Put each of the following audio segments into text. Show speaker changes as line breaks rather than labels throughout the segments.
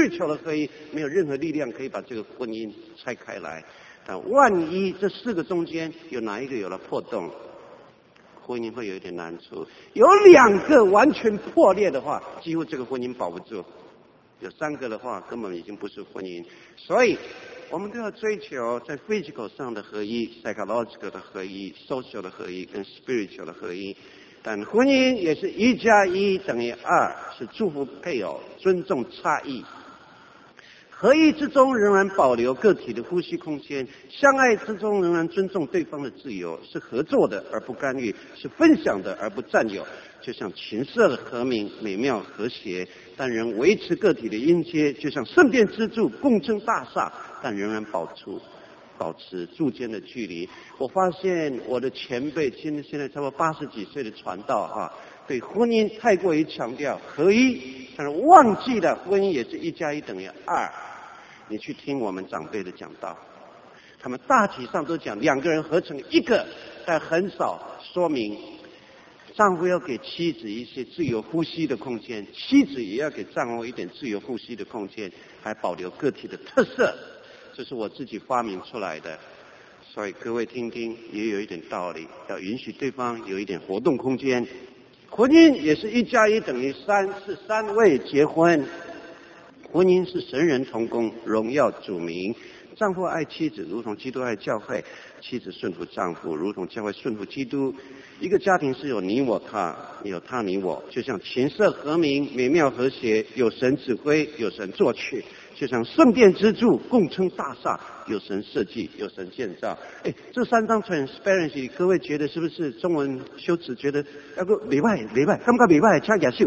spiritual 的合一，没有任何力量可以把这个婚姻拆开来。但万一这4个中间有哪一个有了破洞，婚姻会有一点难处。有2个完全破裂的话，几乎这个婚姻保不住。有3个的话，根本已经不是婚姻。所以我们都要追求在 physical 上的合一， psychological 的合一， social 的合一，跟 spiritual 的合一。但婚姻也是1+1等于2，是祝福配偶，尊重差异。合一之中仍然保留个体的呼吸空间，相爱之中仍然尊重对方的自由，是合作的而不干预，是分享的而不占有。就像琴瑟的和鸣，美妙和谐，但仍维持个体的音阶；就像圣殿支柱，共称大厦，但仍然保持柱间的距离。我发现我的前辈，现在差不多80几岁的传道对婚姻太过于强调合一，但是忘记了婚姻也是1+1等于2。你去听我们长辈的讲道，他们大体上都讲2个人合成一个，但很少说明丈夫要给妻子一些自由呼吸的空间，妻子也要给丈夫一点自由呼吸的空间，还保留个体的特色。这是我自己发明出来的，所以各位听听也有一点道理，要允许对方有一点活动空间。婚姻也是1+1等于3，是3位结婚。婚姻是神人同工，荣耀主名。丈夫爱妻子如同基督爱教会，妻子顺服丈夫如同教会顺服基督。一个家庭是有你我他，有他你我，就像琴瑟和鸣，美妙和谐，有神指挥，有神作曲，就像圣殿支柱，共称大厦，有神设计，有神建造。这3张 transparency 各位觉得是不是中文修辞觉得要个美外感觉美外恰雅秀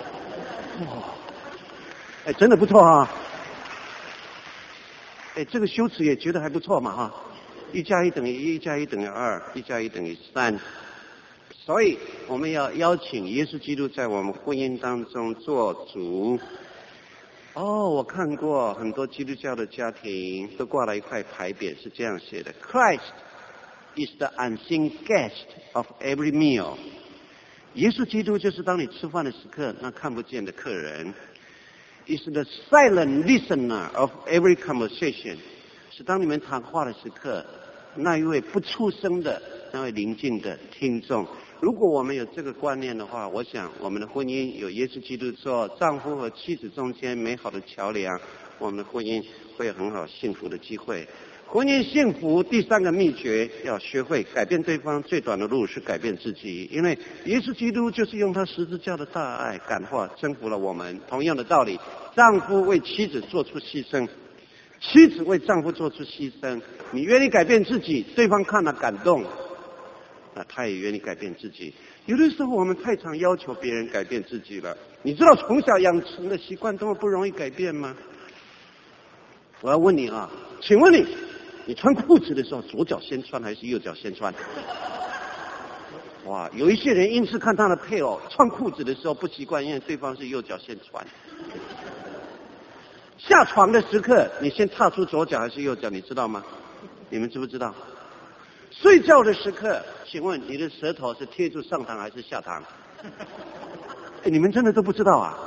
真的不错这个修辞也觉得还不错嘛1+1等于1，1+1等于2，1+1等于3。所以我们要邀请耶稣基督在我们婚姻当中做主。我看过很多基督教的家庭都挂了一块牌匾，是这样写的 ：Christ is the unseen guest of every meal。耶稣基督就是当你吃饭的时刻那看不见的客人。is the silent listener of every conversation， 是当你们谈话的时刻那一位不出声的那位宁静的听众。如果我们有这个观念的话，我想我们的婚姻有耶稣基督做丈夫和妻子中间美好的桥梁，我们的婚姻会有很好幸福的机会。婚姻幸福第3个秘诀，要学会改变对方，最短的路是改变自己。因为耶稣基督就是用他十字架的大爱感化征服了我们。同样的道理，丈夫为妻子做出牺牲，妻子为丈夫做出牺牲。你愿意改变自己，对方看了感动，那他也愿意改变自己。有的时候我们太常要求别人改变自己了。你知道从小养成的习惯多么不容易改变吗？我要问你请问你穿裤子的时候左脚先穿还是右脚先穿？哇，有一些人硬是看他的配偶穿裤子的时候不习惯，因为对方是右脚先穿。下床的时刻你先踏出左脚还是右脚，你知道吗？你们知不知道？睡觉的时刻请问你的舌头是贴住上膛还是下膛？你们真的都不知道啊？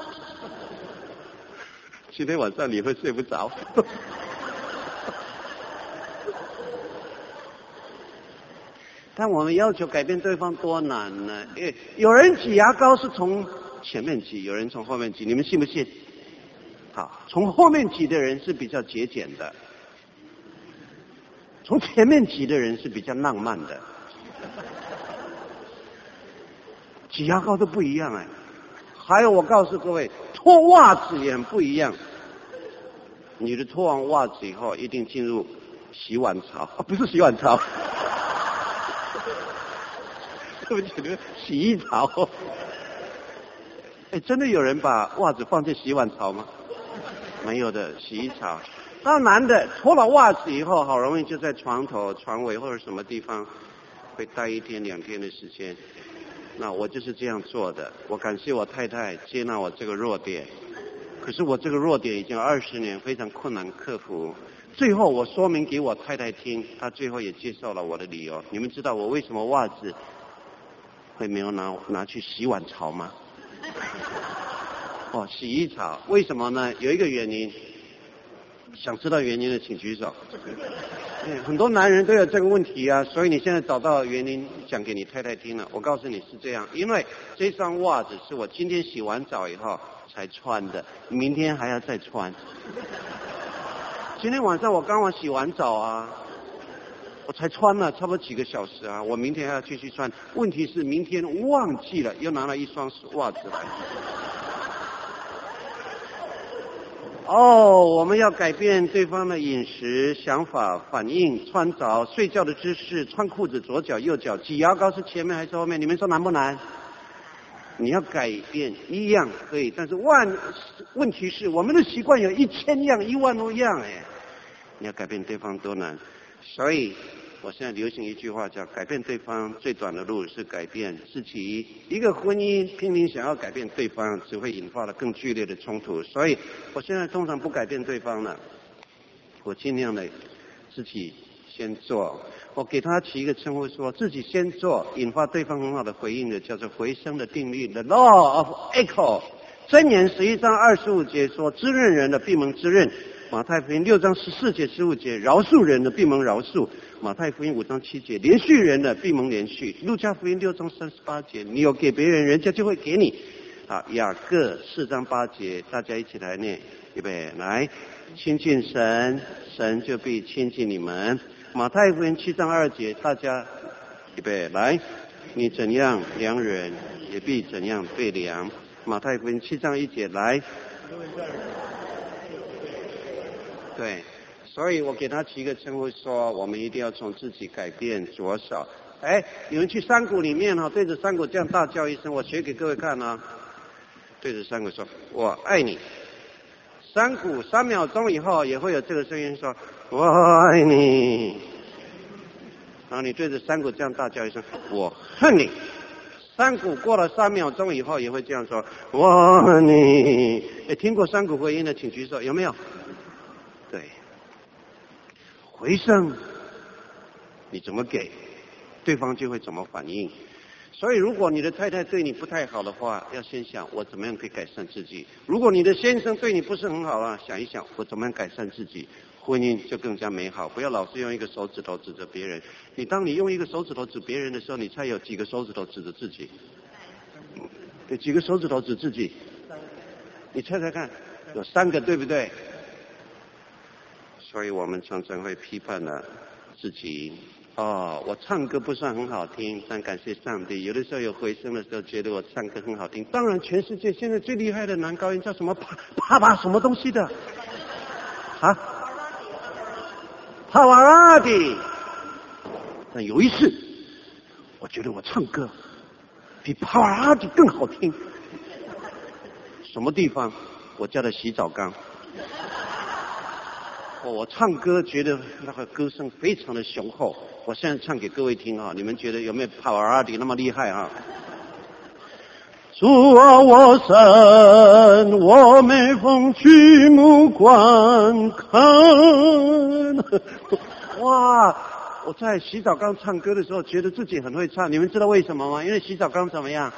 今天晚上你会睡不着。但我们要求改变对方多难呢？有人挤牙膏是从前面挤，有人从后面挤，你们信不信？好，从后面挤的人是比较节俭的，从前面挤的人是比较浪漫的。挤牙膏都不一样还有我告诉各位，脱袜子也很不一样。女的脱完袜子以后一定进入洗碗槽，不是洗碗槽，对不起，洗衣槽。真的有人把袜子放进洗碗槽吗？没有的，洗衣槽。到男的脱了袜子以后，好容易就在床头、床尾或者什么地方会待1天2天的时间。那我就是这样做的。我感谢我太太接纳我这个弱点，可是我这个弱点已经20年非常困难克服。最后我说明给我太太听，她最后也接受了我的理由。你们知道我为什么袜子会没有拿去洗碗槽吗？ 哦，洗衣槽，为什么呢？有一个原因，想知道原因的请举手。很多男人都有这个问题啊，所以你现在找到原因讲给你太太听了。我告诉你是这样，因为这双袜子是我今天洗完澡以后才穿的，明天还要再穿。今天晚上我刚洗完澡啊，我才穿了差不多几个小时啊，我明天还要继续穿。问题是明天忘记了，又拿了一双袜子来。我们要改变对方的饮食、想法、反应、穿着、睡觉的姿势、穿裤子左脚右脚、挤牙膏是前面还是后面？你们说难不难？你要改变一样可以，但是问题是我们的习惯有1000样、10000多样哎，你要改变对方多难？所以我现在流行一句话叫改变对方最短的路是改变自己。一个婚姻拼命想要改变对方，只会引发了更剧烈的冲突。所以我现在通常不改变对方了，我尽量的自己先做。我给他起一个称呼，说自己先做，引发对方很好的回应的，叫做回声的定律 ，The Law of Echo。箴言11章25节说，滋润人的必蒙滋润。马太福音6章14节15节，饶恕人的必蒙饶恕。马太福音5章7节，连续人的必蒙连续。路加福音6章38节，你有给别人，人家就会给你。好，雅各4章8节，大家一起来念，预备来，亲近神，神就必亲近你们。马太福音7章2节，大家预备来，你怎样量人，也必怎样被量。马太福音7章1节，来。对，所以我给他起一个称呼，说我们一定要从自己改变着手。你们去山谷里面对着山谷这样大叫一声，我学给各位看啊。对着山谷说，我爱你。山谷3秒钟以后也会有这个声音说，我爱你。然后你对着山谷这样大叫一声，我恨你。山谷过了3秒钟以后也会这样说，我恨你。听过山谷回音的请举手，有没有？对，回声你怎么给，对方就会怎么反应。所以如果你的太太对你不太好的话，要先想我怎么样可以改善自己。如果你的先生对你不是很好啊，想一想我怎么样改善自己，婚姻就更加美好。不要老是用一个手指头指着别人。当你用一个手指头指别人的时候，你猜有几个手指头指着自己？有几个手指头指自己？你猜猜看，有3个，对不对？所以我们常常会批判了自己。我唱歌不算很好听，但感谢上帝，有的时候有回声的时候，觉得我唱歌很好听。当然，全世界现在最厉害的男高音叫什么？帕什么东西的？啊？帕瓦拉蒂。但有一次，我觉得我唱歌比帕瓦拉蒂更好听。什么地方？我家的洗澡缸。我唱歌觉得那个歌声非常的雄厚，我现在唱给各位听啊，你们觉得有没有帕瓦拉蒂那么厉害啊？主啊，我神，我每逢举目观看。哇！我在洗澡缸唱歌的时候，觉得自己很会唱，你们知道为什么吗？因为洗澡缸怎么样？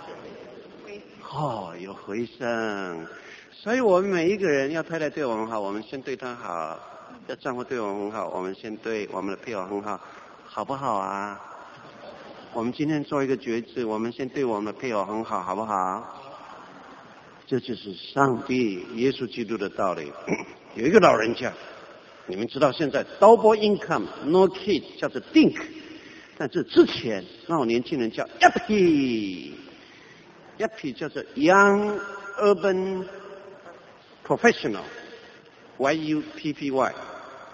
有回声。所以我们每一个人要太太对我们好，我们先对她好；要丈夫对我们很好，我们先对我们的配偶很好，好不好啊？我们今天做一个决志，我们先对我们的配偶很好，好不好？这就是上帝耶稣基督的道理。有一个老人家，你们知道现在 double income no kid 叫做 DINK， 但这之前那种年轻人叫 YUPPY 叫做 Young Urban Professional YUPPY。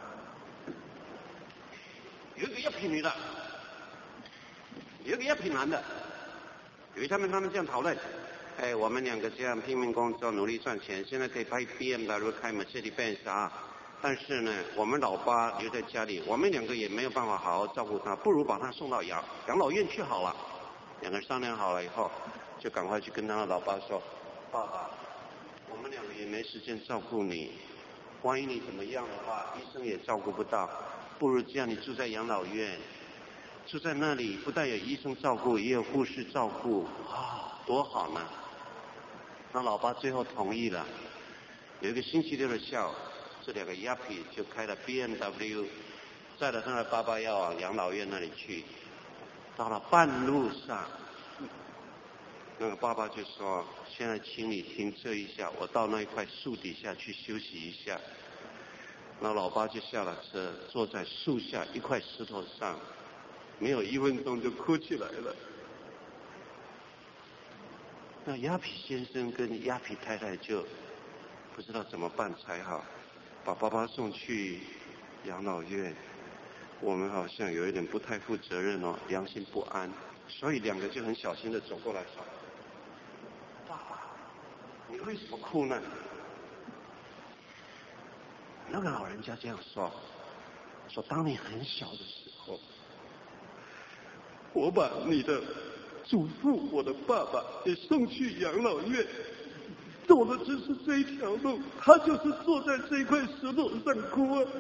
有一个YUPPY女的，有一个YUPPY男的，有一天他们这样讨论，我们2个这样拼命工作努力赚钱，现在可以开 BMW 开 Mercedes-Benz 啊，但是呢我们老爸留在家里，我们2个也没有办法好好照顾他，不如把他送到养老院去好了。2个人商量好了以后，就赶快去跟他的老爸说，爸爸，我们2个也没时间照顾你，万一你怎么样的话，医生也照顾不到，不如这样，你住在养老院，住在那里不但有医生照顾，也有护士照顾，多好呢。 那老爸最后同意了。有一个星期六的下午，这两个鸭皮就开了 BMW， 载了他的爸爸要往养老院那里去。到了半路上，那个爸爸就说：“现在请你停车一下，我到那一块树底下去休息一下。”那老爸就下了车，坐在树下一块石头上，没有1分钟就哭起来了。那鸭皮先生跟鸭皮太太就不知道怎么办才好，把爸爸送去养老院。我们好像有一点不太负责任哦，良心不安，所以两个就很小心的走过来说：“爸爸，你为什么哭呢？”那个老人家这样说：“当你很小的时候，我把你的祖父，我的爸爸也送去养老院，走的只是这一条路，他就是坐在这块石头上哭啊。”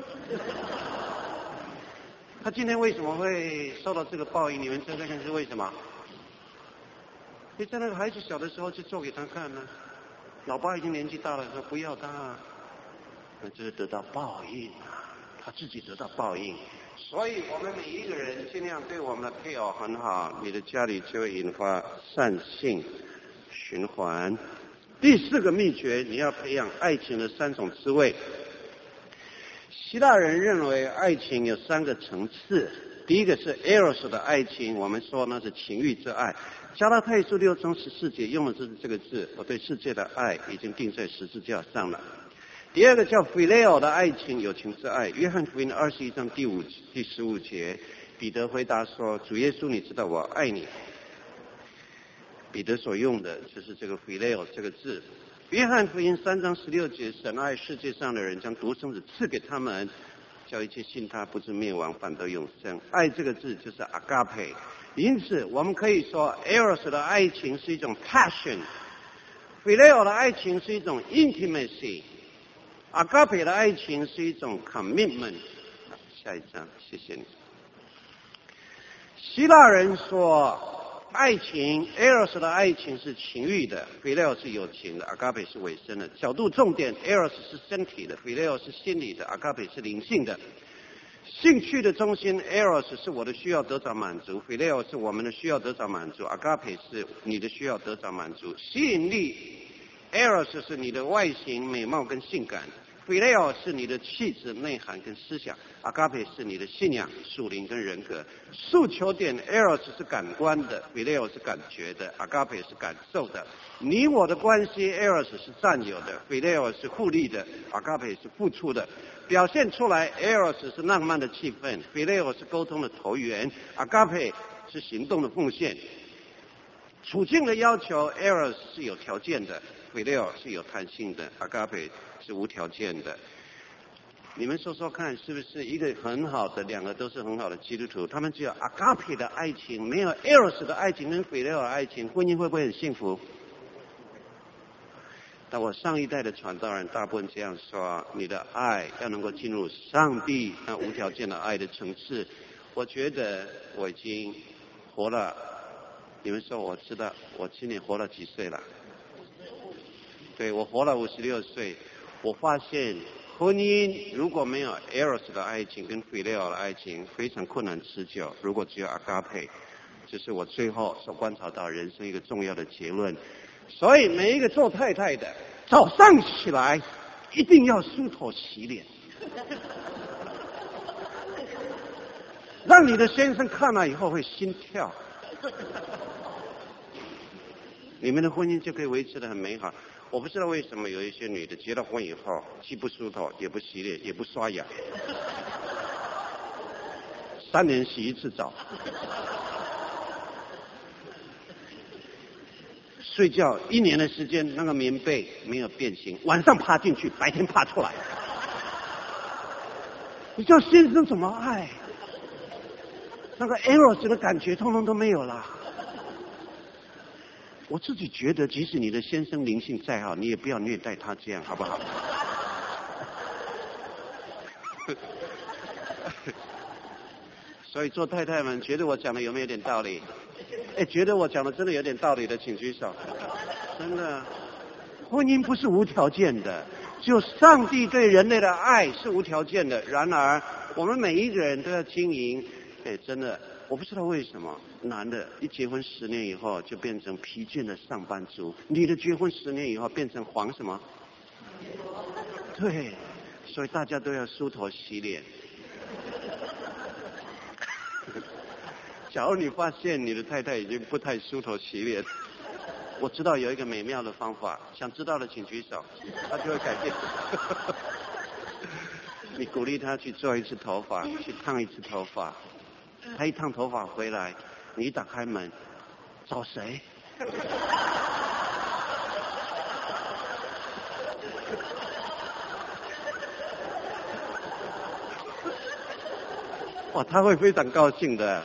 他今天为什么会受到这个报应？你们猜猜看是为什么？你在那个孩子小的时候就做给他看呢。老爸已经年纪大了，说不要他啊，那就是得到报应啊，他自己得到报应。所以我们每一个人尽量对我们的配偶很好，你的家里就会引发善性循环。第4个秘诀，你要培养爱情的3种滋味。希腊人认为爱情有3个层次，第一个是 eros 的爱情，我们说那是情欲之爱。加拉太书6章14节用的就是这个字，我对世界的爱已经钉在十字架上了。第二个叫 phileo 的爱情，友情之爱。约翰福音21章第15节，彼得回答说：“主耶稣，你知道我爱你。”彼得所用的就是这个 phileo 这个字。约翰福音3章16节，神爱世界上的人，将独生子赐给他们，叫一切信他不至灭亡，反得永生。爱这个字就是 agape。因此我们可以说 eros 的爱情是一种 passion， phileo 的爱情是一种 intimacy， agape 的爱情是一种 commitment。下一章，谢谢你。希腊人说爱情 eros 的爱情是情欲的， phileo 是有情的， agape 是委身的。角度重点， eros 是身体的， phileo 是心理的， agape 是灵性的。兴趣的中心 eros 是我的需要得到满足， phileo 是我们的需要得到满足， agape 是你的需要得到满足。吸引力 eros 是你的外形美貌跟性感， phileo 是你的气质内涵跟思想， agape 是你的信仰属灵跟人格。诉求点 eros 是感官的， phileo 是感觉的， agape 是感受的。你我的关系 eros 是占有的， phileo 是互利的， agape 是付出的。表现出来 eros 是浪漫的气氛， phileo 是沟通的投缘， agape 是行动的奉献。处境的要求 eros 是有条件的， phileo 是有弹性的， agape 是无条件的。你们说说看，是不是一个很好的，两个都是很好的基督徒，他们只有 agape 的爱情，没有 eros 的爱情跟 phileo 的爱情，婚姻会不会很幸福？但我上一代的传道人大部分这样说，你的爱要能够进入上帝那无条件的爱的层次。我觉得我已经活了，你们说我知道我今年活了几岁了？对，我活了56岁。我发现婚姻如果没有 eros 的爱情跟 phileo 的爱情，非常困难持久。如果只有 agape， 这是我最后所观察到人生一个重要的结论。所以每一个做太太的，早上起来一定要梳头洗脸，让你的先生看了以后会心跳，你们的婚姻就可以维持得很美好。我不知道为什么有一些女的结了婚以后，既不梳头，也不洗脸，也不刷牙，3年洗1次澡。睡觉1年的时间，那个棉被没有变形，晚上爬进去，白天爬出来。你叫先生怎么爱？那个 eros 的感觉通通都没有了。我自己觉得，即使你的先生灵性再好，你也不要虐待他，这样好不好？所以做太太们，觉得我讲的有没有点道理？觉得我讲的真的有点道理的，请举手。真的， 婚姻不是无条件的，只有上帝对人类的爱是无条件的。然而，我们每一个人都要经营。真的，我不知道为什么男的一结婚10年以后就变成疲倦的上班族，女的结婚10年以后变成黄什么？对，所以大家都要梳头洗脸。假如你发现你的太太已经不太梳头洗脸，我知道有一个美妙的方法，想知道的请举手，他就会改变。你鼓励他去做一次头发，去烫一次头发。他一烫头发回来，你一打开门，找谁？哇，他会非常高兴的。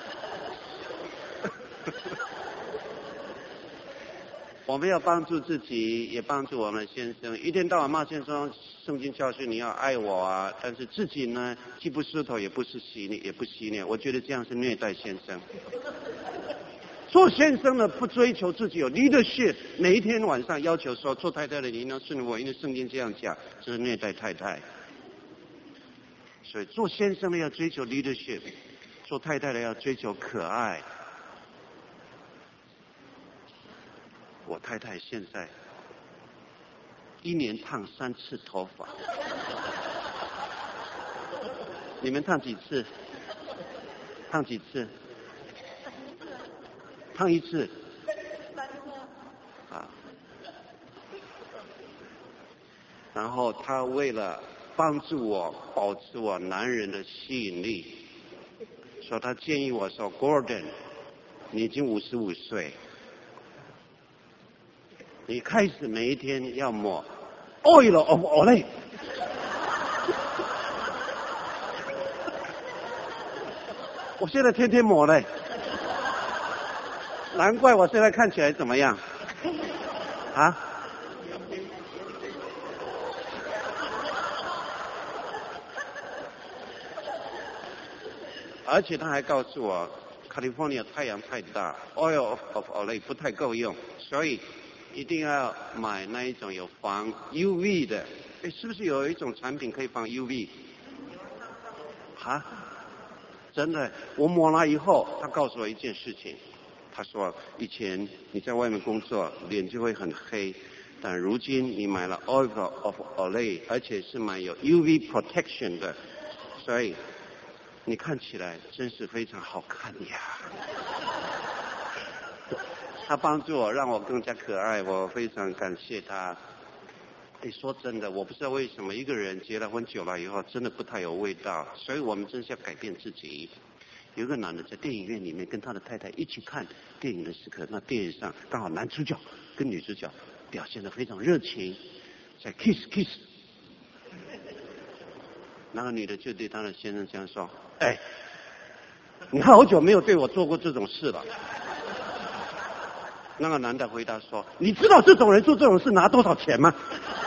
我们要帮助自己，也帮助我们先生。一天到晚骂先生，圣经教训你要爱我啊，但是自己呢，既不梳头，也不洗脸，我觉得这样是虐待先生。做先生的不追求自己有 leadership， 每一天晚上要求说，做太太的你一定要顺我，因为圣经这样讲，这是虐待太太。所以做先生的要追求 leadership， 做太太的要追求可爱。我太太现在1年烫3次头发，你们烫几次？烫几次？烫1次。啊。然后她为了帮助我保持我男人的吸引力，所以她建议我说 ：“Gordon， 你已经55岁。”你开始每一天要抹 oil of Olay， 我现在天天抹嘞，难怪我现在看起来怎么样？啊？而且他还告诉我 ，California 太阳太大 ，oil of Olay 不太够用，所以一定要买那一种有防 UV 的。是不是有一种产品可以防 UV？ 啊？真的，我抹了以后，他告诉我一件事情，他说以前你在外面工作脸就会很黑，但如今你买了 Oil of Olay， 而且是买有 UV protection 的，所以你看起来真是非常好看呀。他帮助我，让我更加可爱，我非常感谢他。说真的，我不知道为什么一个人结了婚久了以后，真的不太有味道，所以我们真是要改变自己。有一个男的在电影院里面跟他的太太一起看电影的时刻，那电影上刚好男主角跟女主角表现得非常热情，在 kiss， 那个女的就对他的先生这样说：“哎，你好久没有对我做过这种事了。”那个男的回答说：“你知道这种人做这种事拿多少钱吗？”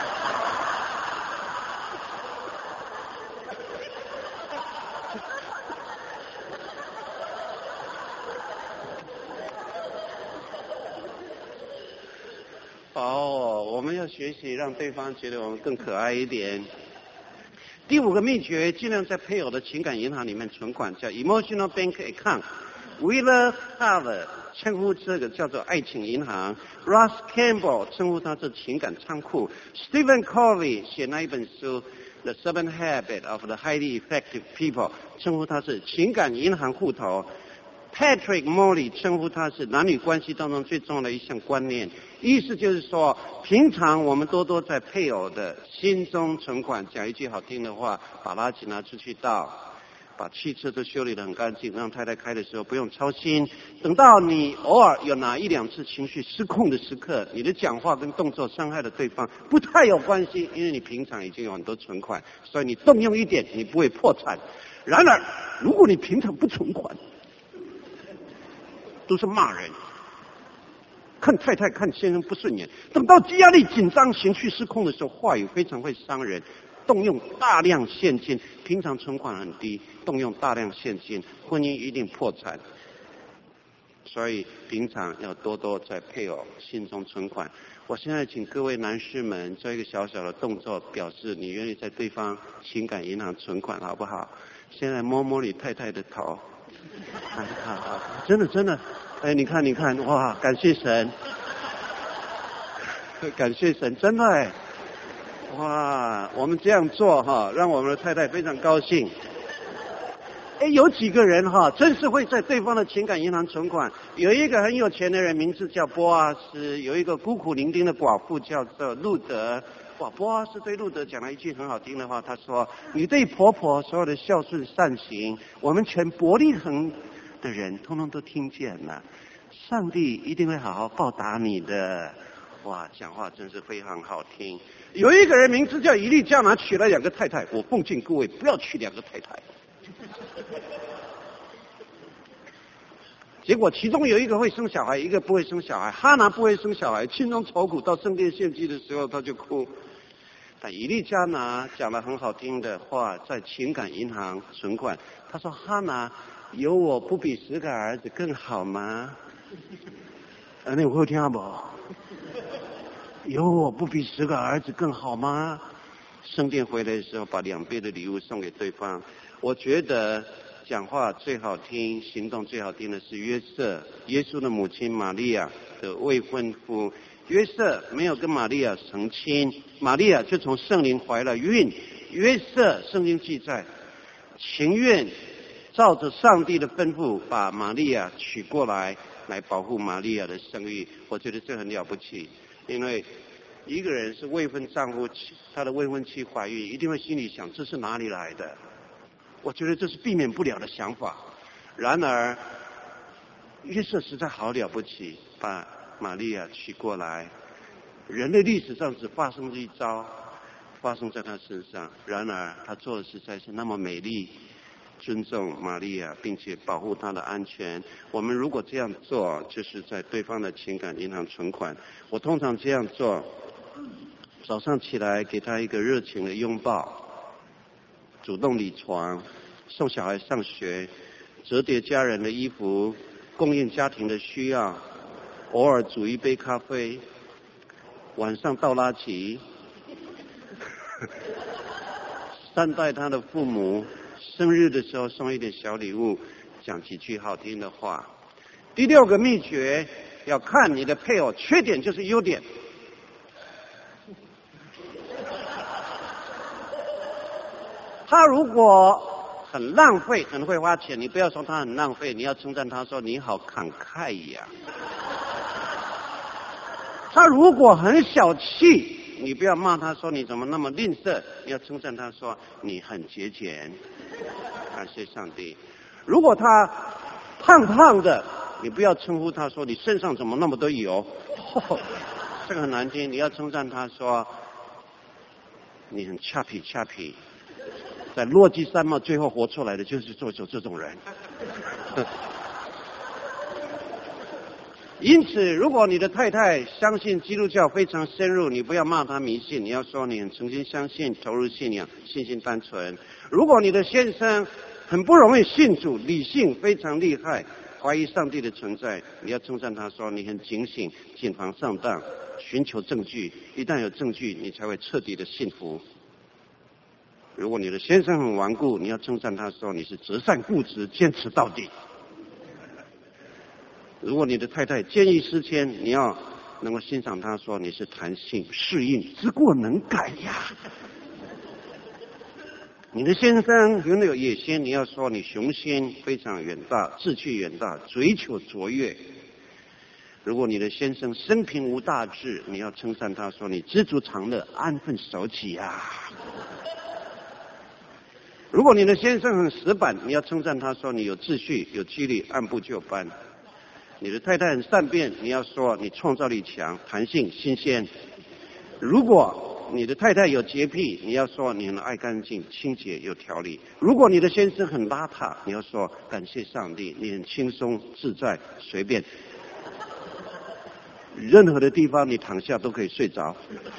我们要学习让对方觉得我们更可爱一点。第5个秘诀，尽量在配偶的情感银行里面存款，叫 emotional bank account。Wheeler Haver 称呼这个叫做爱情银行 ，Ross Campbell 称呼它是情感仓库 ，Stephen Covey 写那一本书 The 7 Habits of the Highly Effective People 称呼它是情感银行户头。Patrick Morley 称呼它是男女关系当中最重要的一项观念，意思就是说，平常我们多多在配偶的心中存款，讲一句好听的话，把垃圾拿出去倒，把汽车都修理得很干净，让太太开的时候不用操心。等到你偶尔有哪1、2次情绪失控的时刻，你的讲话跟动作伤害了对方，不太有关系，因为你平常已经有很多存款，所以你动用一点，你不会破产。然而，如果你平常不存款，都是骂人，看太太看先生不顺眼，等到压力紧张情绪失控的时候，话语非常会伤人，动用大量现金，平常存款很低，动用大量现金，婚姻一定破产。 所以平常要多多在配偶心中存款。我现在请各位男士们做一个小小的动作，表示你愿意在对方情感银行存款，好不好？现在摸摸你太太的头，好，真的，哎，你看，哇，感谢神，感谢神，真的哎，哇，我们这样做哈，让我们的太太非常高兴。哎，有几个人哈，真是会在对方的情感银行存款。有一个很有钱的人，名字叫波阿斯；有一个孤苦伶仃的寡妇，叫做路德。哇，波阿斯对路德讲了一句很好听的话，他说：“你对婆婆所有的孝顺善行，我们全伯利恒的人通通都听见了。上帝一定会好好报答你的。”哇，讲话真是非常好听。有一个人名字叫以利加拿，娶了2个太太。我奉劝各位不要娶2个太太。结果其中有一个会生小孩，一个不会生小孩。哈拿不会生小孩，心中愁苦，到圣殿献祭的时候他就哭。但以利加拿讲了很好听的话，在情感银行存款。他说：“哈拿，有我不比10个儿子更好吗？”你有听不？有我不比10个儿子更好吗？圣殿回来的时候，把2倍的礼物送给对方。我觉得讲话最好听，行动最好听的是约瑟，耶稣的母亲玛利亚的未婚夫。约瑟没有跟玛利亚成亲，玛利亚就从圣灵怀了孕。约瑟圣经记载，情愿照着上帝的吩咐把玛利亚娶过来保护玛利亚的生育。我觉得这很了不起，因为一个人是未婚丈夫，他的未婚妻怀孕，一定会心里想这是哪里来的。我觉得这是避免不了的想法。然而约瑟实在好了不起，把玛利亚娶过来。人类历史上只发生这一招，发生在他身上。然而他做的实在是那么美丽，尊重玛利亚，并且保护她的安全。我们如果这样做，就是在对方的情感银行存款。我通常这样做，早上起来给他一个热情的拥抱，主动理床，送小孩上学，折叠家人的衣服，供应家庭的需要，偶尔煮一杯咖啡，晚上倒垃圾，善待他的父母，生日的时候送一点小礼物，讲几句好听的话。第6个秘诀，要看你的配偶，缺点就是优点。他如果很浪费，很会花钱，你不要说他很浪费，你要称赞他说你好慷慨呀。他如果很小气，你不要骂他说你怎么那么吝啬，你要称赞他说你很节俭，感谢上帝。如果他胖胖的，你不要称呼他说你身上怎么那么多油，这个很难听，你要称赞他说你很恰皮。在落基山脉最后活出来的就是做这种人。因此，如果你的太太相信基督教非常深入，你不要骂她迷信，你要说你很诚心相信，投入信仰，信心单纯。如果你的先生很不容易信主，理性非常厉害，怀疑上帝的存在，你要称赞他说你很警醒，谨防上当，寻求证据，一旦有证据，你才会彻底的信服。如果你的先生很顽固，你要称赞他说你是择善固执，坚持到底。如果你的太太见异思迁，你要能够欣赏他说你是弹性适应，知过能改呀。你的先生有没有野心，你要说你雄心非常远大，志气远大，追求卓越。如果你的先生生平无大志，你要称赞他说你知足常乐，安分守己呀。如果你的先生很死板，你要称赞他说你有秩序，有纪律，按部就班。你的太太很善变，你要说你创造力强，弹性新鲜。如果你的太太有洁癖，你要说你很爱干净，清洁有条理。如果你的先生很邋遢，你要说感谢上帝，你很轻松自在随便，任何的地方你躺下都可以睡着。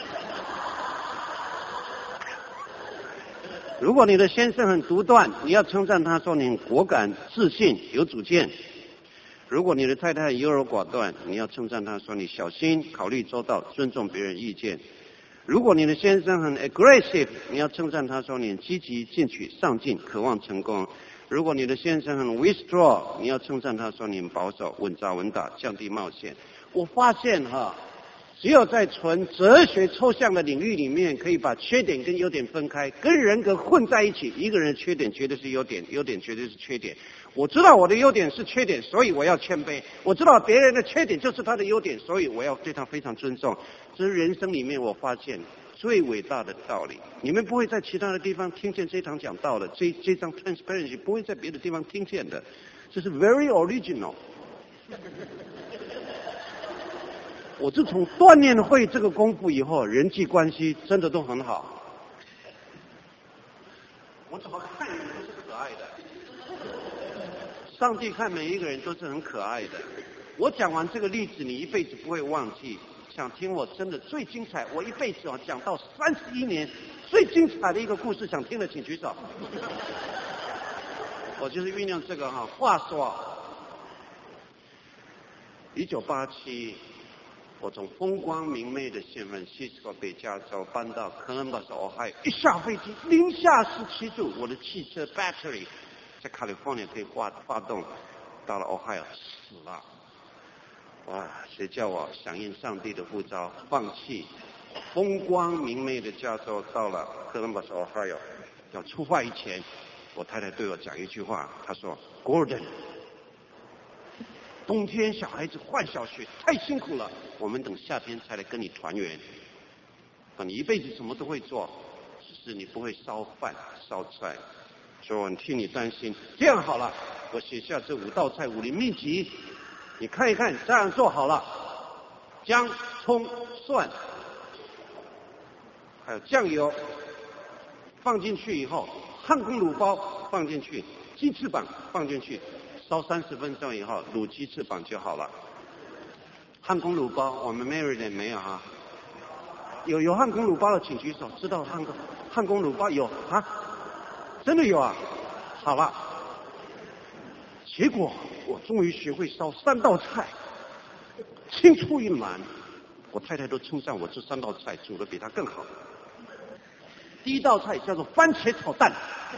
如果你的先生很独断，你要称赞他说你很果敢、自信、有主见。 如果你的太太优柔寡断，你要称赞她说你小心、考虑周到、尊重别人意见。如果你的先生很 aggressive， 你要称赞他说你积极进取、上进、渴望成功。如果你的先生很 withdraw， 你要称赞他说你很保守、稳扎稳打、降低冒险。我发现只有在纯哲学抽象的领域里面，可以把缺点跟优点分开，跟人格混在一起。一个人的缺点绝对是优点，优点绝对是缺点。我知道我的优点是缺点，所以我要谦卑。我知道别人的缺点就是他的优点，所以我要对他非常尊重。这是人生里面我发现最伟大的道理。你们不会在其他的地方听见这堂讲道的，这张 transparency 不会在别的地方听见的。这是 very original。我自从锻炼会这个功夫以后，人际关系真的都很好。我怎么看人都是可爱的。上帝看每一个人都是很可爱的。我讲完这个例子，你一辈子不会忘记。想听我真的最精彩，我一辈子讲到31年最精彩的一个故事，想听的请举手。我就是运用这个话说，1987，我从风光明媚的县份西斯科北加州搬到Columbus Ohio，一下飞机零下17度，我的汽车 battery 在 California 可以发动，到了 Ohio 死了。哇！谁叫我响应上帝的呼召，放弃风光明媚的加州，到了Columbus Ohio。要出发以前，我太太对我讲一句话，她说 ：“Gordon， 冬天小孩子换小学太辛苦了，我们等夏天才来跟你团圆。你一辈子什么都会做，只是你不会烧饭烧菜，所以我很替你担心。这样好了，我写下这5道菜武林秘籍。”你看一看，这样做好了，姜、葱、蒜，还有酱油放进去以后，汉宫卤包放进去，鸡翅膀放进去，烧30分钟以后，卤鸡翅膀就好了。汉宫卤包，我们 Maryland 没有啊？有汉宫卤包的请举手，知道汉宫卤包有啊？真的有啊？好了。结果我终于学会烧3道菜，青出于蓝。我太太都称赞我这3道菜煮得比她更好。第一道菜叫做番茄炒蛋，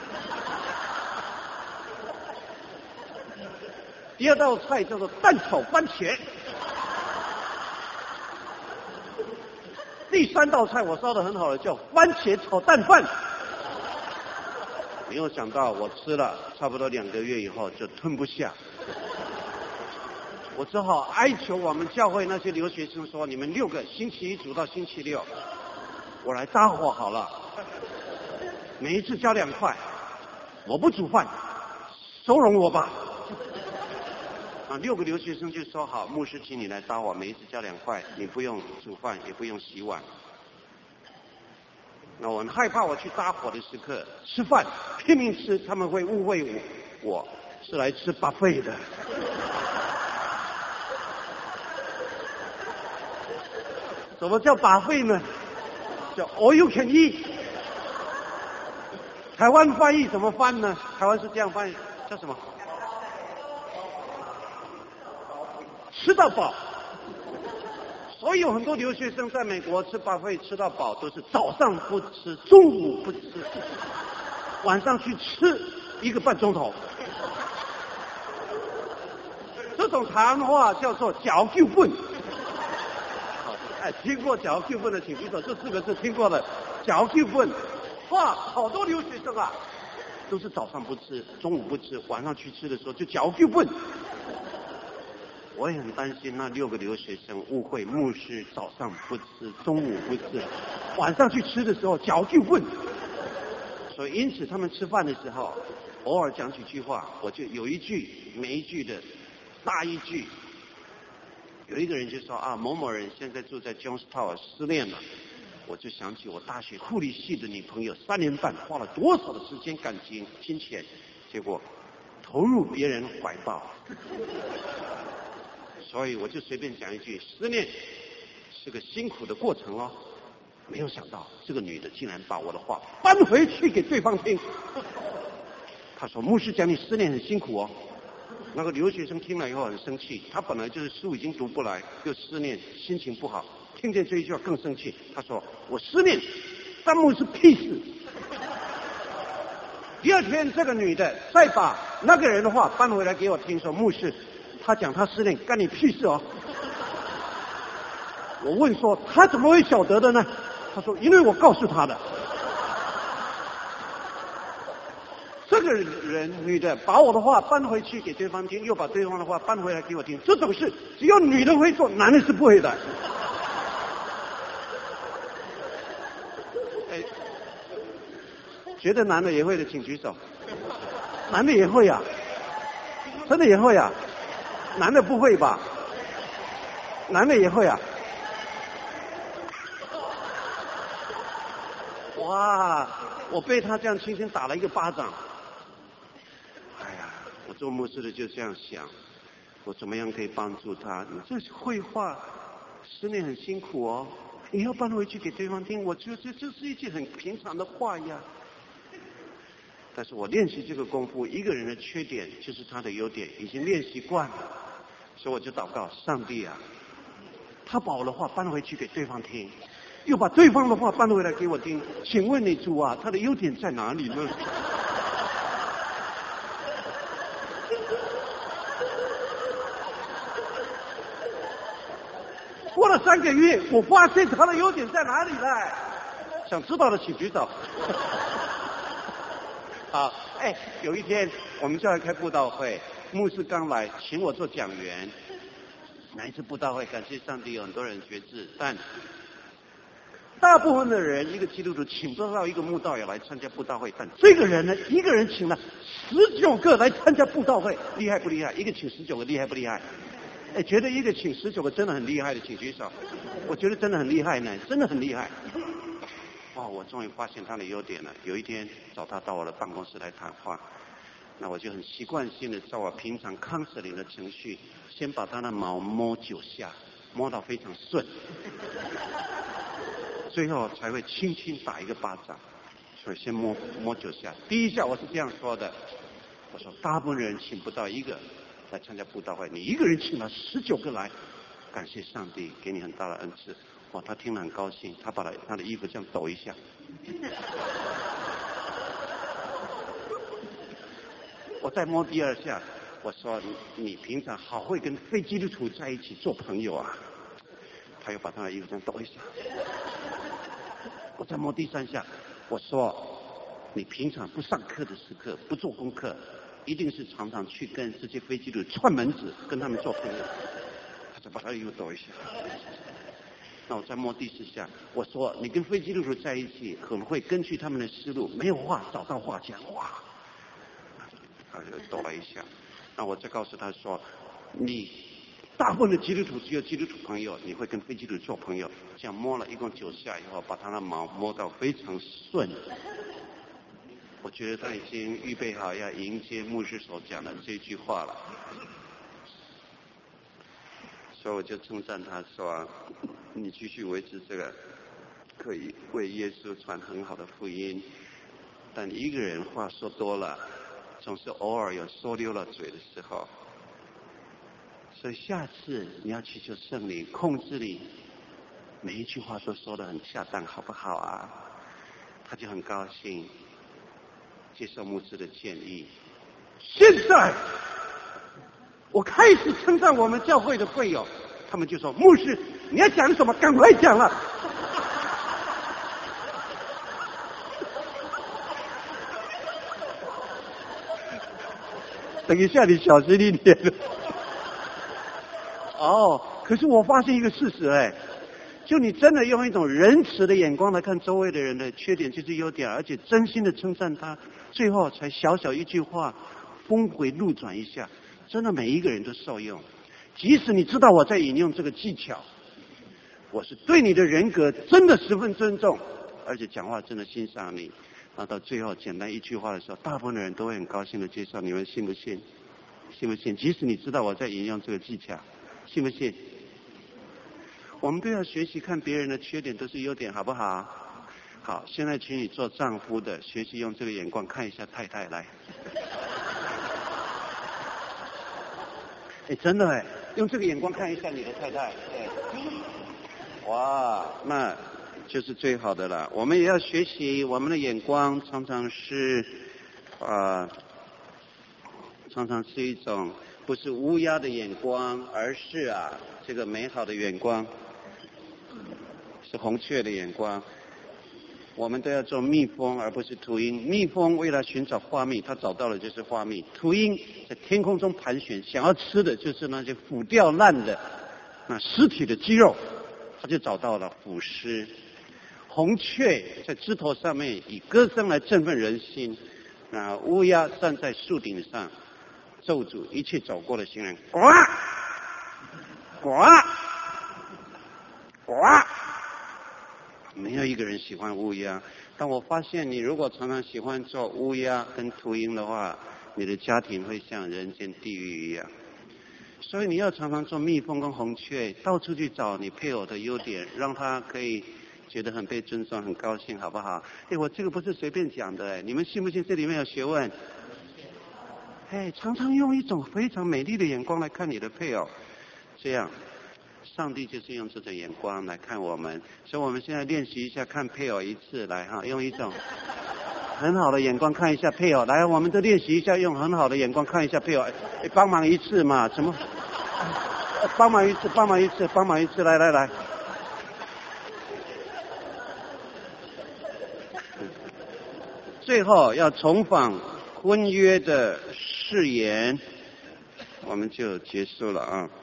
第二道菜叫做蛋炒番茄，第3道菜我烧得很好的叫番茄炒蛋饭。没有想到我吃了差不多2个月以后就吞不下，我只好哀求我们教会那些留学生说：“你们6个星期1煮到星期6，我来搭伙好了，每一次交2块，我不煮饭，收容我吧。”6个留学生就说好，牧师请你来搭伙，每一次交2块，你不用煮饭，也不用洗碗。那我很害怕我去搭伙的时刻吃饭拼命吃，他们会误会我是来吃 buffet 的。什么叫 buffet 呢？叫 all you can eat。台湾翻译怎么翻呢？台湾是这样翻译，叫什么？吃到饱。所以有很多留学生在美国吃buffet吃到饱，都是早上不吃，中午不吃，晚上去吃1个半钟头。这种谈话叫做嚼究笨。听过嚼究笨的请举手，这4个字听过的，嚼究笨。哇，好多留学生啊，都是早上不吃，中午不吃，晚上去吃的时候就嚼究笨。我也很担心那6个留学生误会牧师早上不吃，中午不吃，晚上去吃的时候嚼究笨。所以因此他们吃饭的时候偶尔讲几句话，我就有一句没一句的搭一句。有一个人就说啊，某某人现在住在 Jonestown 失恋了，我就想起我大学护理系的女朋友3年半花了多少的时间、感情、金钱，结果投入别人怀抱。所以我就随便讲一句，失恋是个辛苦的过程哦。没有想到这个女的竟然把我的话搬回去给对方听。她说牧师讲你失恋很辛苦哦。 那个留学生听了以后很生气，他本来就是书已经读不来，又失恋，心情不好，听见这一句话更生气。他说：“我失恋，当牧师屁事。”第二天，这个女的再把那个人的话搬回来给我听，说：“牧师，他讲他失恋，干你屁事哦。”我问说：“他怎么会晓得的呢？”他说：“因为我告诉他的。”这个人女的把我的话搬回去给对方听，又把对方的话搬回来给我听，这种事只有女人会做，男人是不会的。哎，觉得男的也会的请举手。男的也会啊，真的也会啊，男的不会吧？男的也会啊。哇，我被他这样轻轻打了一个巴掌。哎呀，我做牧师的就这样想，我怎么样可以帮助他？你这绘画失恋很辛苦哦，你要搬回去给对方听，我觉得这是一件很平常的话呀。但是我练习这个功夫，一个人的缺点就是他的优点，已经练习惯了，所以我就祷告上帝啊，他把我的话搬回去给对方听，又把对方的话搬回来给我听，请问你主啊，他的优点在哪里呢？过了3个月，我发现他的优点在哪里了？想知道的请举手。好，哎，有一天我们教会开布道会，牧师刚来，请我做讲员。哪一次布道会，感谢上帝有很多人决志，但大部分的人一个基督徒请不到一个慕道友来参加布道会，但这个人呢，一个人请了19个来参加布道会，厉害不厉害？一个请19个，厉害不厉害？哎，觉得一个请19个真的很厉害的，请举手。我觉得真的很厉害呢，真的很厉害。哦，我终于发现他的优点了。有一天找他到我的办公室来谈话，那我就很习惯性的照我平常counseling的程序，先把他的毛摸9下，摸到非常顺，最后才会轻轻打一个巴掌。所以先摸9下。第1下我是这样说的，我说大部分人请不到一个来参加布道会，你一个人请了19个来，感谢上帝给你很大的恩赐。哦，他听了很高兴，他把他的衣服这样抖一下。我再摸第2下，我说你平常好会跟非基督徒在一起做朋友啊。他又把他的衣服这样抖一下。我再摸第3下，我说你平常不上课的时刻，不做功课，一定是常常去跟这些非基督徒串门子，跟他们做朋友。他再把他的衣服抖一下。那我再摸第4下，我说你跟非基督徒在一起，很会根据他们的思路，没有话找到话讲。哇，他就抖了一下。那我再告诉他说，你大部分的基督徒只有基督徒朋友，你会跟非基督徒做朋友。这样摸了一共9下以后，把他的毛摸到非常顺。我觉得他已经预备好要迎接牧师所讲的这句话了。所以我就称赞他说，你继续维持这个，可以为耶稣传很好的福音。但一个人话说多了，总是偶尔有说溜了嘴的时候。所以下次你要祈求圣灵控制你，每一句话都说得很恰当，好不好啊？他就很高兴，接受牧师的建议。现在我开始称赞我们教会的会友，他们就说：“牧师，你要讲什么？赶快讲了。”等一下，你小心一点。哦，可是我发现一个事实，哎，就你真的用一种仁慈的眼光来看周围的人的缺点就是优点，而且真心的称赞他，最后才小小一句话，峰回路转一下。真的每一个人都受用，即使你知道我在引用这个技巧，我是对你的人格真的十分尊重，而且讲话真的欣赏你。然后到最后简单一句话的时候，大部分的人都会很高兴的接受，你们信不信？信不信？即使你知道我在引用这个技巧，信不信？我们都要学习看别人的缺点都是优点，好不好？好，现在请你做丈夫的学习用这个眼光看一下太太来。 哎，真的哎，用这个眼光看一下你的太太，哇，那就是最好的了。我们也要学习，我们的眼光常常是一种不是乌鸦的眼光，而是这个美好的眼光，是红雀的眼光。我们都要做蜜蜂，而不是秃鹰。蜜蜂为了寻找花蜜，它找到了就是花蜜；秃鹰在天空中盘旋，想要吃的就是那些腐掉烂的尸体的肌肉，它就找到了腐尸。红雀在枝头上面以歌声来振奋人心，乌鸦站在树顶上咒诅一切走过的行人，呱呱呱。没有一个人喜欢乌鸦，但我发现你如果常常喜欢做乌鸦跟秃鹰的话，你的家庭会像人间地狱一样。所以你要常常做蜜蜂跟红雀，到处去找你配偶的优点，让他可以觉得很被尊重，很高兴，好不好？我这个不是随便讲的，你们信不信这里面有学问？常常用一种非常美丽的眼光来看你的配偶，这样上帝就是用这种眼光来看我们。所以我们现在练习一下看配偶一次，来用一种很好的眼光看一下配偶。来，我们都练习一下，用很好的眼光看一下配偶。帮忙一次嘛？怎么？帮忙一次，帮忙一次，帮忙一次！来来来。最后要重访婚约的誓言，我们就结束了啊。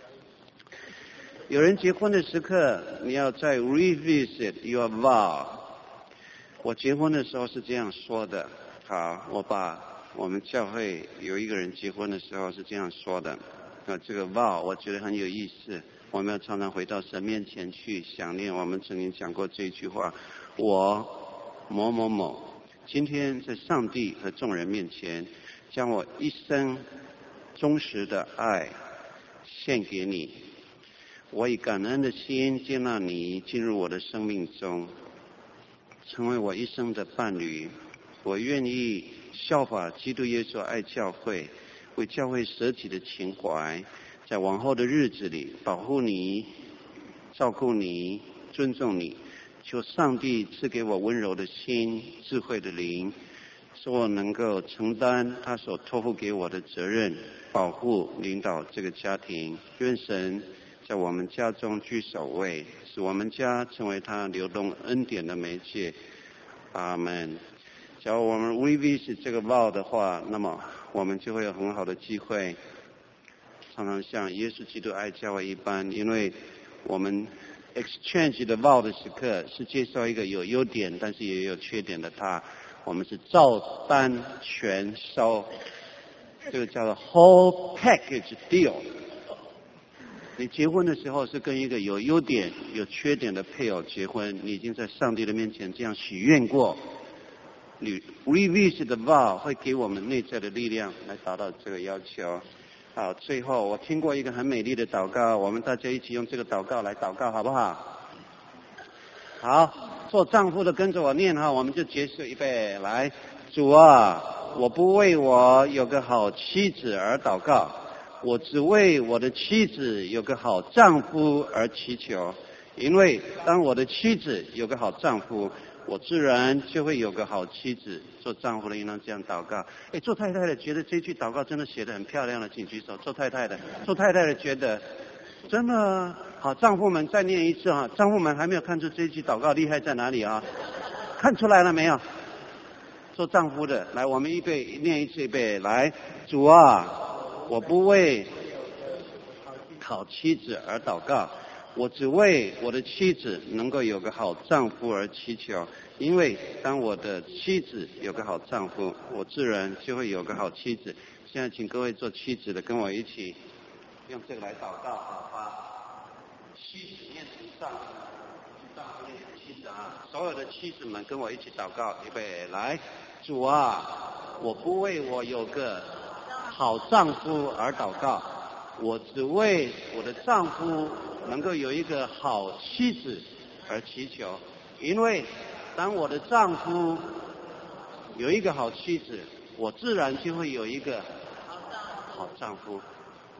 有人结婚的时刻，你要再 revisit your vow。我结婚的时候是这样说的。好，我们教会有一个人结婚的时候是这样说的。这个 vow 我觉得很有意思。我们要常常回到神面前去想念我们曾经讲过这句话：我某某某，今天在上帝和众人面前，将我一生忠实的爱献给你。我以感恩的心接纳你进入我的生命中，成为我一生的伴侣。我愿意效法基督耶稣爱教会，为教会舍己的情怀，在往后的日子里保护你、照顾你、尊重你。求上帝赐给我温柔的心、智慧的灵，使我能够承担他所托付给我的责任，保护、领导这个家庭。愿神在我们家中居首位，使我们家成为他流动恩典的媒介。阿们。假如我们 revisit 这个 vow 的话，那么我们就会有很好的机会，常常像耶稣基督爱教会一般，因为我们 exchange 的 vow 的时刻是介绍一个有优点但是也有缺点的他，我们是照单全收，这个叫做 whole package deal。你结婚的时候是跟一个有优点有缺点的配偶结婚，你已经在上帝的面前这样许愿过。你 revisit 的 vow 会给我们内在的力量来达到这个要求。好，最后我听过一个很美丽的祷告，我们大家一起用这个祷告来祷告好不好？好，做丈夫的跟着我念哈，我们就结束。预备，来，主啊，我不为我有个好妻子而祷告，我只为我的妻子有个好丈夫而祈求，因为当我的妻子有个好丈夫，我自然就会有个好妻子。做丈夫的应当这样祷告。做太太的觉得这句祷告真的写得很漂亮了，请举手。做太太的觉得真的好。丈夫们再念一次啊！丈夫们还没有看出这句祷告厉害在哪里啊？看出来了没有？做丈夫的，来，我们预备念一次，预备，来，主啊，我不为好妻子而祷告，我只为我的妻子能够有个好丈夫而祈求，因为当我的妻子有个好丈夫，我自然就会有个好妻子。现在请各位做妻子的跟我一起用这个来祷告，好吧？妻子念成丈夫，丈夫念成妻子啊！所有的妻子们跟我一起祷告，预备，来，主啊，我不为我有个好丈夫而祷告，我只为我的丈夫能够有一个好妻子而祈求，因为当我的丈夫有一个好妻子，我自然就会有一个好丈夫。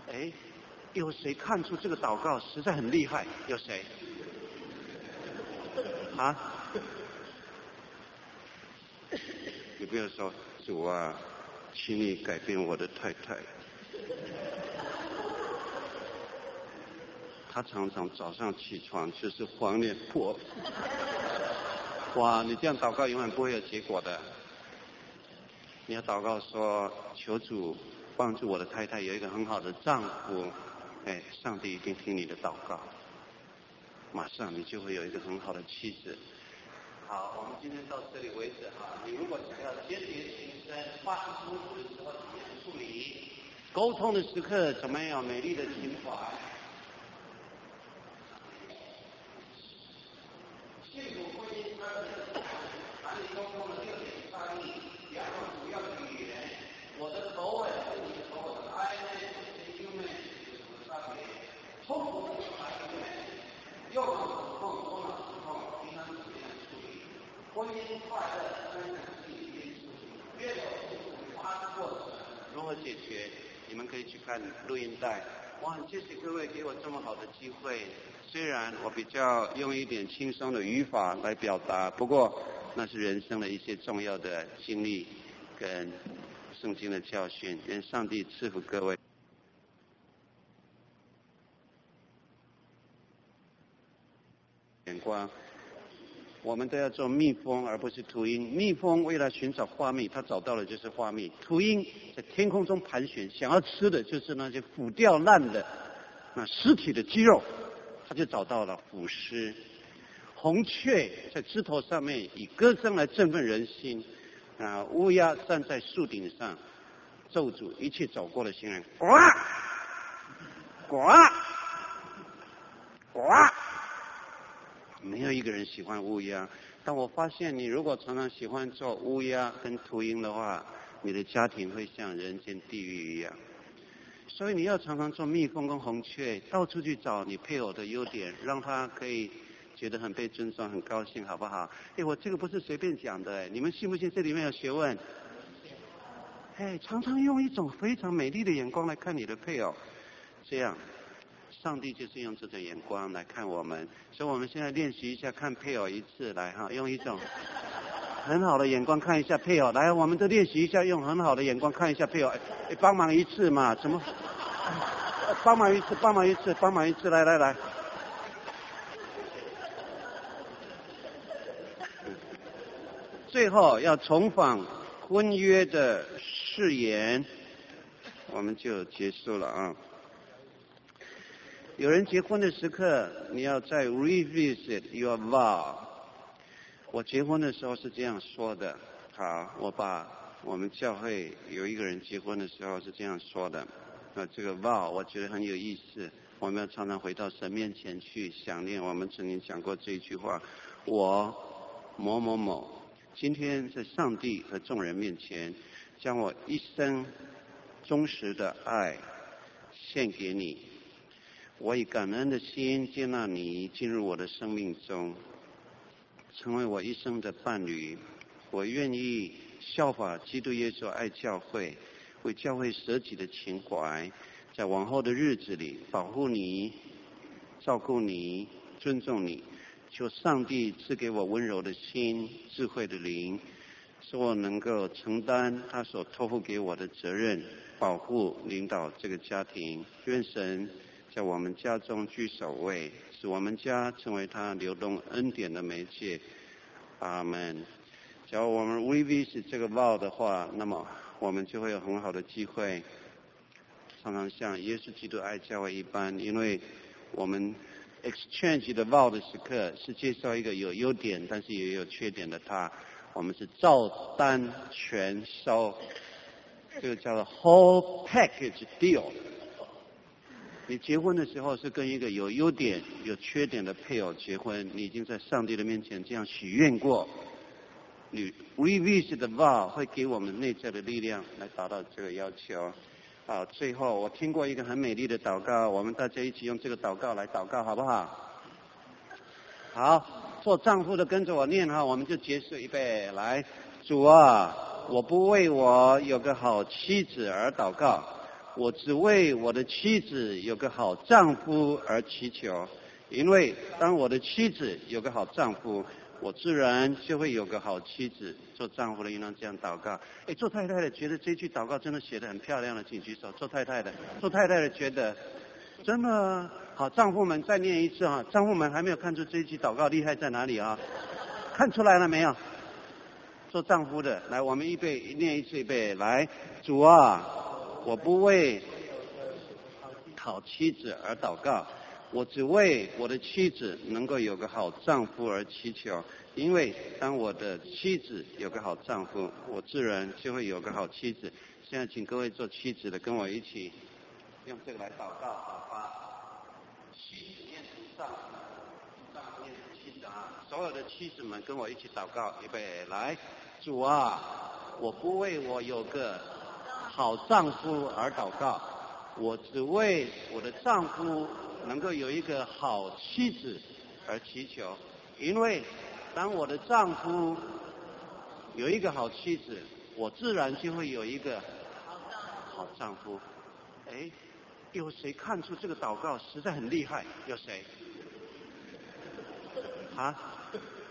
哎，有谁看出这个祷告实在很厉害？有谁？啊？你不要说主啊，请你改变我的太太。她常常早上起床就是黄脸婆。哇，你这样祷告永远不会有结果的。你要祷告说，求主帮助我的太太有一个很好的丈夫。哎，上帝一定听你的祷告，马上你就会有一个很好的妻子。好，我们今天到这里为止哈。你如果想要坚决情深，发生冲突的时候怎么样处理？沟通的时刻怎么样有美丽的情怀？幸福婚姻男女沟通的6点差异，2种主要的语言。我的口吻和你的口吻 ，I man 和 you man 有什么差别？冲突的差异，右脑指控，左脑指控，平常怎么样处理？婚姻快乐，分享自己因素，越有幸福发生过程，如何解决？你们可以去看录音带。哇，谢谢各位给我这么好的机会。虽然我比较用一点轻松的语法来表达，不过那是人生的一些重要的经历跟圣经的教训。愿上帝赐福各位。眼光，我们都要做蜜蜂而不是秃鹰。蜜蜂为了寻找花蜜，它找到了就是花蜜。秃鹰在天空中盘旋，想要吃的就是那些腐掉烂的那尸体的肌肉，它就找到了腐尸。红雀在枝头上面以歌声来振奋人心。乌鸦站在树顶上咒诅一切走过的行人，呱呱呱。没有一个人喜欢乌鸦，但我发现你如果常常喜欢做乌鸦跟秃鹰的话，你的家庭会像人间地狱一样。所以你要常常做蜜蜂跟红雀，到处去找你配偶的优点，让他可以觉得很被尊重，很高兴，好不好？我这个不是随便讲的，你们信不信这里面有学问？常常用一种非常美丽的眼光来看你的配偶，这样上帝就是用这种眼光来看我们。所以我们现在练习一下看配偶一次，来哈，用一种很好的眼光看一下配偶。来，我们都练习一下，用很好的眼光看一下配偶。帮忙一次嘛？怎么？帮忙一次，帮忙一次，帮忙一次，来来来。最后要重访婚约的誓言，我们就结束了啊。有人结婚的时刻，你要再 revisit your vow。我结婚的时候是这样说的，好，我们教会有一个人结婚的时候是这样说的。这个 vow 我觉得很有意思，我们要常常回到神面前去想念我们曾经讲过这一句话：我某某某，今天在上帝和众人面前，将我一生忠实的爱献给你。我以感恩的心接纳你进入我的生命中，成为我一生的伴侣。我愿意效法基督耶稣爱教会，为教会舍己的情怀，在往后的日子里保护你、照顾你、尊重你。求上帝赐给我温柔的心、智慧的灵，使我能够承担他所托付给我的责任，保护、领导这个家庭。愿神在我们家中居首位，使我们家成为他流动恩典的媒介。阿们。假如我们 revisit 这个 vow 的话，那么我们就会有很好的机会，常常像耶稣基督爱教会一般，因为我们 exchange 的 vow 的时刻是介绍一个有优点但是也有缺点的他，我们是照单全收，这个叫做 whole package deal。你结婚的时候是跟一个有优点有缺点的配偶结婚，你已经在上帝的面前这样许愿过。你 revisit 的 vow 会给我们内在的力量来达到这个要求。好，最后我听过一个很美丽的祷告，我们大家一起用这个祷告来祷告好不好？好，做丈夫的跟着我念哈，我们就结束。预备，来，主啊，我不为我有个好妻子而祷告， 我只为我的妻子有个好丈夫而祈求，因为当我的妻子有个好丈夫，我自然就会有个好妻子。做丈夫的应当这样祷告。做太太的觉得这句祷告真的写得很漂亮的，请举手。做太太的觉得真的好，丈夫们再念一次啊！丈夫们还没有看出这句祷告厉害在哪里啊？看出来了没有？做丈夫的，来，我们预备念一次，预备来。主啊，我不为好妻子而祷告，我只为我的妻子能够有个好丈夫而祈求。因为当我的妻子有个好丈夫，我自然就会有个好妻子。现在请各位做妻子的跟我一起用这个来祷告，好吧？妻子念主丈夫念妻子啊！所有的妻子们跟我一起祷告，预备来。主啊，我不为我有个好丈夫而祷告，我只为我的丈夫能够有一个好妻子而祈求。因为当我的丈夫有一个好妻子，我自然就会有一个好丈夫。有谁看出这个祷告实在很厉害？有谁？啊？